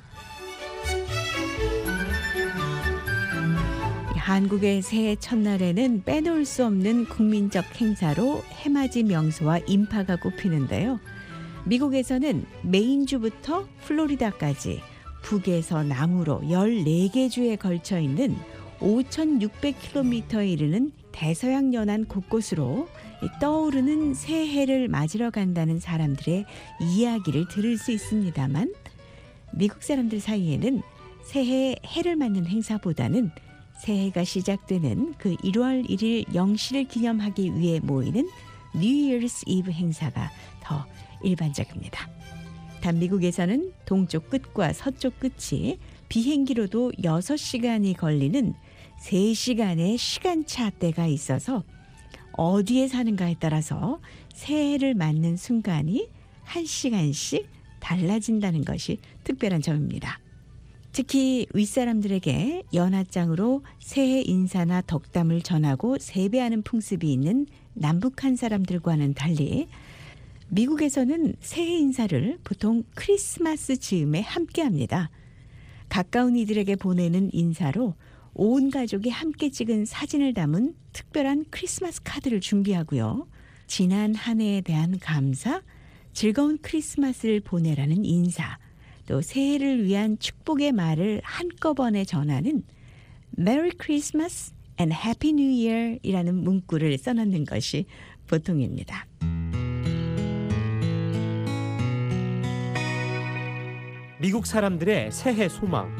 한국의 새해 첫날에는 빼놓을 수 없는 국민적 행사로 해맞이 명소와 인파가 꼽히는데요. 미국에서는 메인주부터 플로리다까지 북에서 남으로 열네 개 주에 걸쳐 있는 오천육백 킬로미터에 이르는 대서양 연안 곳곳으로 떠오르는 새해를 맞으러 간다는 사람들의 이야기를 들을 수 있습니다만, 미국 사람들 사이에는 새해 해를 맞는 행사보다는 새해가 시작되는 그 일월 일일 영 시를 기념하기 위해 모이는 New Year's Eve 행사가 더 일반적입니다. 단 미국에서는 동쪽 끝과 서쪽 끝이 비행기로도 여섯 시간이 걸리는 세 시간의 시간차 때가 있어서 어디에 사는가에 따라서 새해를 맞는 순간이 한 시간씩 달라진다는 것이 특별한 점입니다. 특히 윗사람들에게 연하장으로 새해 인사나 덕담을 전하고 세배하는 풍습이 있는 남북한 사람들과는 달리 미국에서는 새해 인사를 보통 크리스마스 즈음에 함께합니다. 가까운 이들에게 보내는 인사로 온 가족이 함께 찍은 사진을 담은 특별한 크리스마스 카드를 준비하고요. 지난 한 해에 대한 감사, 즐거운 크리스마스를 보내라는 인사, 또 새해를 위한 축복의 말을 한꺼번에 전하는 Merry Christmas and Happy New Year 이라는 문구를 써놓는 것이 보통입니다. 미국 사람들의 새해 소망.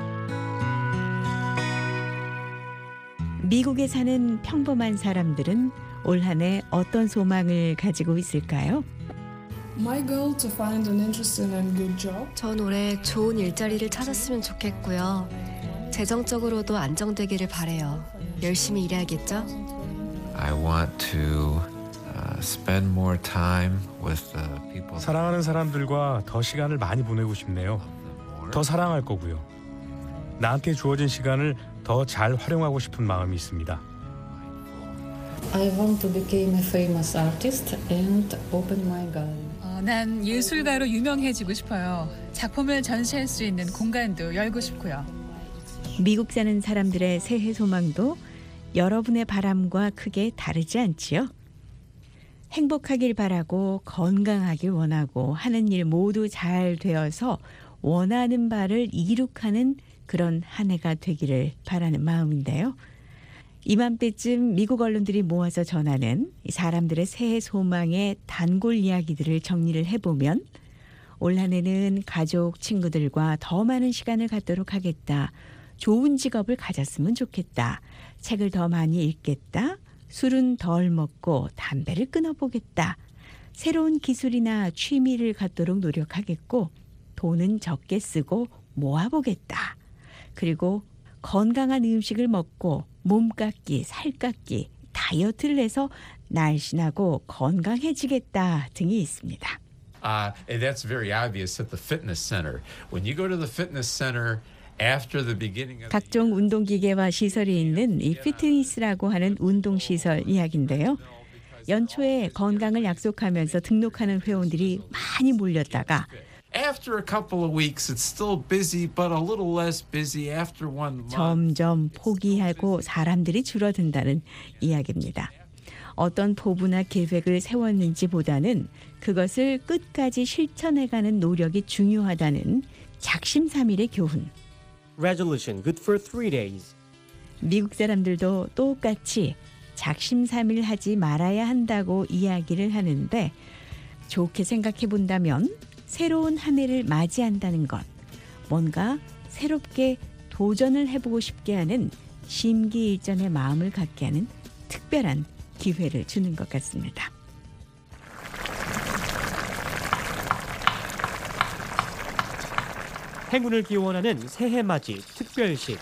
미국에 사는 평범한 사람들은 올 한 해 어떤 소망을 가지고 있을까요? My goal to find an interesting and good job. 전 올해 좋은 일자리를 찾았으면 좋겠고요. 재정적으로도 안정되기를 바래요. 열심히 일해야겠죠? I want to uh, spend more time with the people. 사랑하는 사람들과 더 시간을 많이 보내고 싶네요. 더 사랑할 거고요. 나한테 주어진 시간을 더 잘 활용하고 싶은 마음이 있습니다. I want to become a famous artist and open my gallery. 어, 난 예술가로 유명해지고 싶어요. 작품을 전시할 수 있는 공간도 열고 싶고요. 미국 사는 사람들의 새해 소망도 여러분의 바람과 크게 다르지 않지요? 행복하길 바라고 건강하길 원하고 하는 일 모두 잘 되어서 원하는 바를 이룩하는 그런 한 해가 되기를 바라는 마음인데요. 이맘때쯤 미국 언론들이 모아서 전하는 사람들의 새해 소망의 단골 이야기들을 정리를 해보면 올 한 해는 가족, 친구들과 더 많은 시간을 갖도록 하겠다. 좋은 직업을 가졌으면 좋겠다. 책을 더 많이 읽겠다. 술은 덜 먹고 담배를 끊어보겠다. 새로운 기술이나 취미를 갖도록 노력하겠고 돈은 적게 쓰고 모아보겠다. 그리고 건강한 음식을 먹고 몸 깎기, 살 깎기, 다이어트를 해서 날씬하고 건강해지겠다 등이 있습니다. Uh, and that's very obvious at the fitness center. When you go to the fitness center after the beginning of 각종 운동기계와 시설이 있는 이 피트니스라고 하는 운동시설 이야기인데요. 연초에 건강을 약속하면서 등록하는 회원들이 많이 몰렸다가 After a couple of weeks, it's still busy, but a little less busy after one month. 점점 포기하고 사람들이 줄어든다는 이야기입니다. 어떤 포부나 계획을 세웠는지보다는 그것을 끝까지 실천해가는 노력이 중요하다는 작심삼일의 교훈. Resolution good for three days. 미국 사람들도 똑같이 작심삼일 하지 말아야 한다고 이야기를 하는데 좋게 생각해 본다면 새로운 한 해를 맞이한다는 것, 뭔가 새롭게 도전을 해보고 싶게 하는 심기일전의 마음을 갖게 하는 특별한 기회를 주는 것 같습니다. 행운을 기원하는 새해맞이 특별식.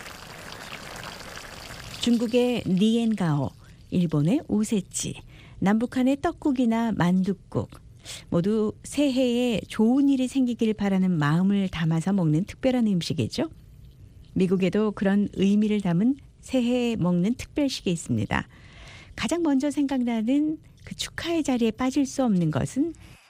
중국의 니엔가오, 일본의 오세치, 남북한의 떡국이나 만둣국 모두 새해에 좋은 일이 생기길 바라는 마음을 담아서 먹는 특별한 음식이죠. 미국에도 그런 의미를 담은 새해에 먹는 특별식이 있습니다. 가장 먼저 생각나는 그 축하의 자리에 빠질 수 없는 것은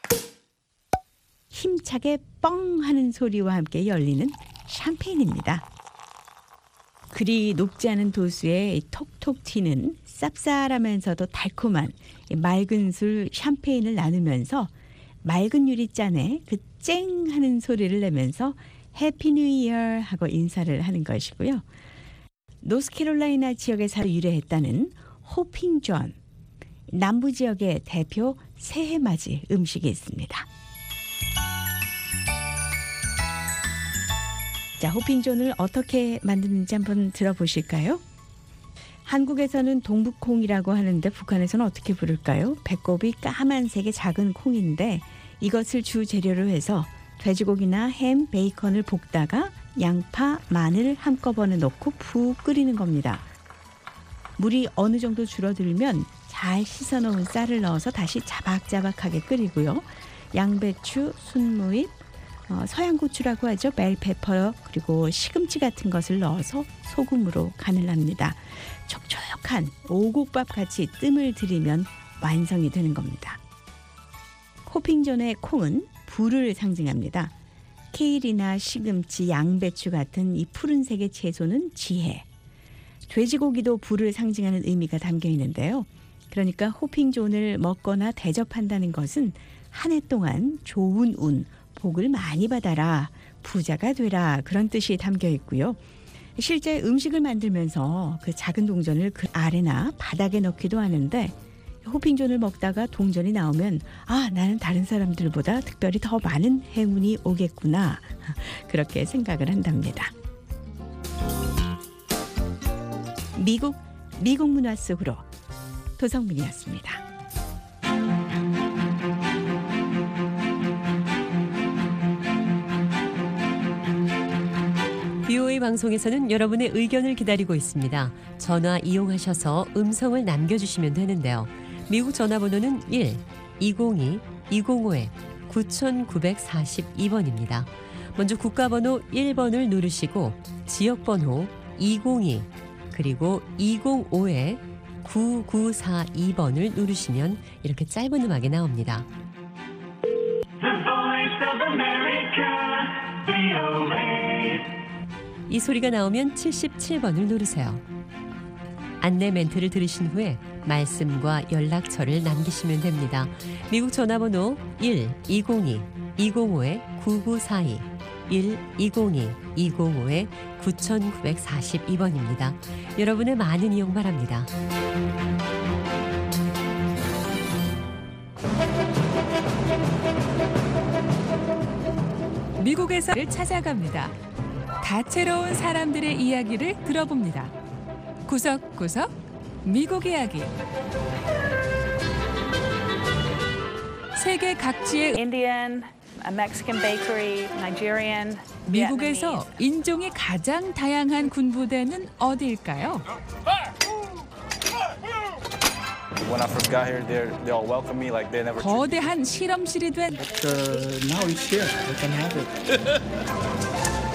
힘차게 뻥 하는 소리와 함께 열리는 샴페인입니다. 그리 높지 않은 도수에 톡톡 튀는 쌉쌀하면서도 달콤한 맑은 술 샴페인을 나누면서 맑은 유리잔에 그 쨍 하는 소리를 내면서 해피 뉴 이어 하고 인사를 하는 것이고요. 노스캐롤라이나 지역에서 유래했다는 호핑 존, 남부 지역의 대표 새해맞이 음식이 있습니다. 자, 호핑존을 어떻게 만드는지 한번 들어보실까요? 한국에서는 동북콩이라고 하는데 북한에서는 어떻게 부를까요? 배꼽이 까만색의 작은 콩인데 이것을 주 재료로 해서 돼지고기나 햄, 베이컨을 볶다가 양파, 마늘 한꺼번에 넣고 푹 끓이는 겁니다. 물이 어느 정도 줄어들면 잘 씻어놓은 쌀을 넣어서 다시 자박자박하게 끓이고요. 양배추, 순무잎, 어, 서양고추라고 하죠. 벨페퍼 그리고 시금치 같은 것을 넣어서 소금으로 간을 합니다. 촉촉한 오곡밥 같이 뜸을 들이면 완성이 되는 겁니다. 호핑존의 콩은 불을 상징합니다. 케일이나 시금치, 양배추 같은 이 푸른색의 채소는 지혜. 돼지고기도 불을 상징하는 의미가 담겨 있는데요. 그러니까 호핑존을 먹거나 대접한다는 것은 한 해 동안 좋은 운, 복을 많이 받아라, 부자가 되라 그런 뜻이 담겨 있고요. 실제 음식을 만들면서 그 작은 동전을 그 아래나 바닥에 넣기도 하는데 호핑존을 먹다가 동전이 나오면 아, 나는 다른 사람들보다 특별히 더 많은 행운이 오겠구나 그렇게 생각을 한답니다. 미국, 미국 문화 속으로 도성문이었습니다. 비오에이 방송에서는 여러분의 의견을 기다리고 있습니다. 전화 이용하셔서 음성을 남겨주시면 되는데요. 미국 전화번호는 일 이공이 이공오 구구사이 번입니다. 먼저 국가번호 일 번을 누르시고 지역번호 이공이 그리고 이공오 구구사이 번을 누르시면 이렇게 짧은 음악이 나옵니다. 이 소리가 나오면 칠십칠 번을 누르세요. 안내 멘트를 들으신 후에 말씀과 연락처를 남기시면 됩니다. 미국 전화번호 일 이공이 이공오 구구사이 일 이공이 이공오 구구사이 번입니다. 여러분의 많은 이용 바랍니다. 미국에서를 찾아갑니다. 다채로운 사람들의 이야기를 들어봅니다. 구석구석 미국 이야기. 세계 각지의 Indian, Mexican bakery, Nigerian, 미국에서 인종이 가장 다양한 군부대는 어디일까요? When I first got here, they they all welcomed me like they never. 거대한 실험실이 된 But, uh, now it's here. I can have it.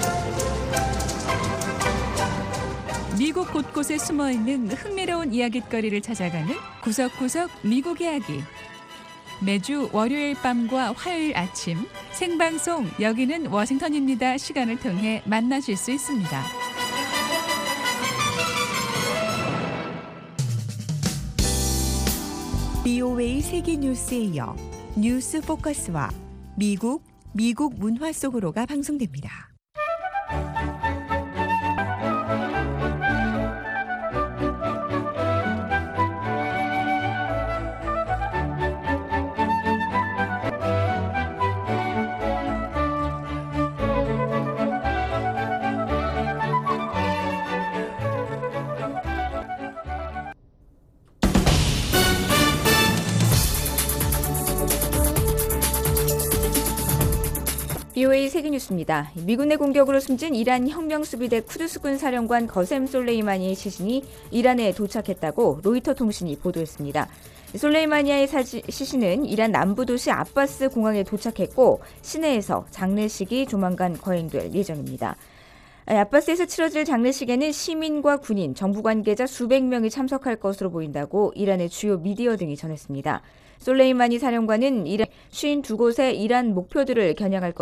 미국 곳곳에 숨어있는 흥미로운 이야깃거리를 찾아가는 구석구석 미국 이야기. 매주 월요일 밤과 화요일 아침 생방송 여기는 워싱턴입니다 시간을 통해 만나실 수 있습니다. 비오에이 세계 뉴스에 이어 뉴스 포커스와 미국, 미국 문화 속으로가 방송됩니다. 비오에이 세계뉴스입니다. 미군의 공격으로 숨진 이란 혁명수비대 쿠두스군 사령관 거셈 솔레이마니의 시신이 이란에 도착했다고 로이터 통신이 보도했습니다. 솔레이마니아의 사지, 시신은 이란 남부 도시 아바스 공항에 도착했고 시내에서 장례식이 조만간 거행될 예정입니다. 아바스에서 치러질 장례식에는 시민과 군인, 정부 관계자 수백 명이 참석할 것으로 보인다고 이란의 주요 미디어 등이 전했습니다. 솔레이마니 사령관은 이란 오십이 곳의 이란 목표들을 겨냥할 것